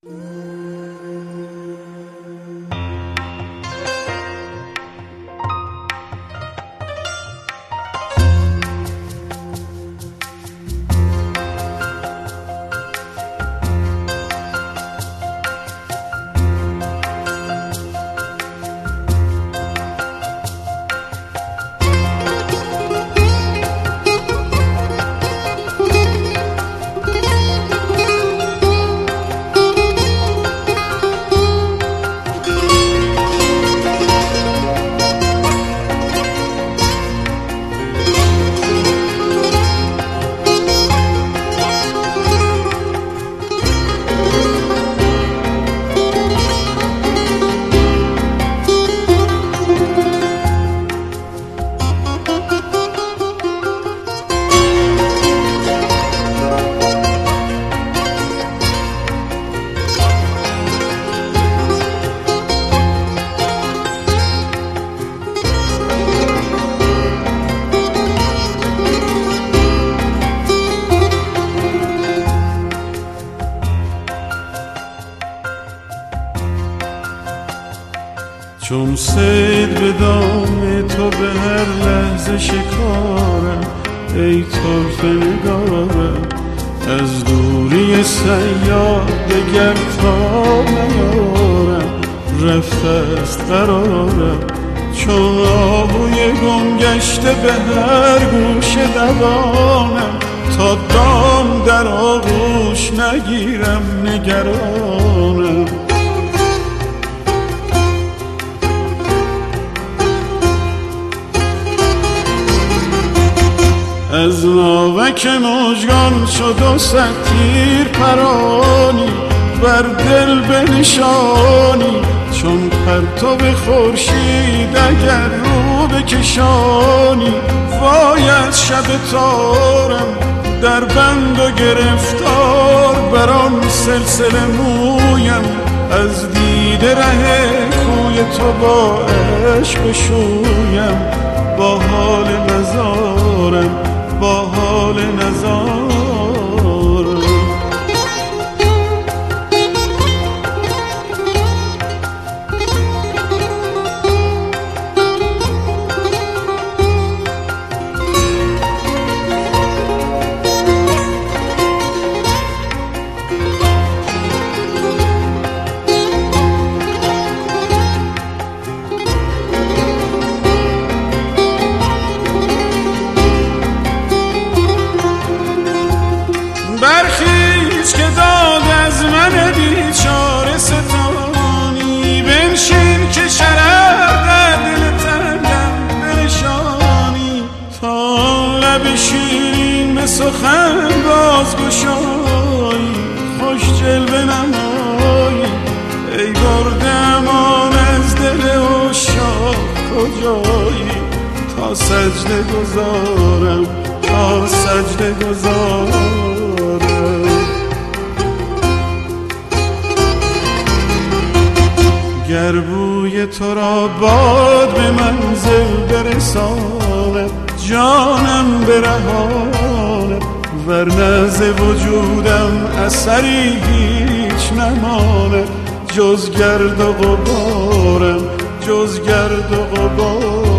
چون صید به دام تو به هر لحظه شکارم، ای طرف نگارم از دوری سیاد دگر تا نیارم، رفته است قرارم چون آهوی گم گشته به هر گوش دوانم، تا دام در آغوش نگیرم نگرانم. از ناوک مژگان شد و صد تیر پرانی بر دل بنشانی، چون پرتو خورشید اگر رو بکشانی. وای از شب تارم در بند و گرفتار، بر آن سلسله مویم از دیده ره کوی تو با عشق شویم. با حال نزارم با حال نزارم. برخیز که داد از من بیچاره ستانی، بنشین که شرر در دل تنگم بنشانی. تا لب شیرین به سخن بازگشایی، خوش جلوه نمایی ای برده امان از دل عشاق کجایی. تا سجده گذارم تا سجده گذارم. گر بوی تو را باد به منزل برساند، جانم برهاند ورنه ز وجودم اثری هیچ نماند، جز گرد و غبارم جز گرد و غبارم.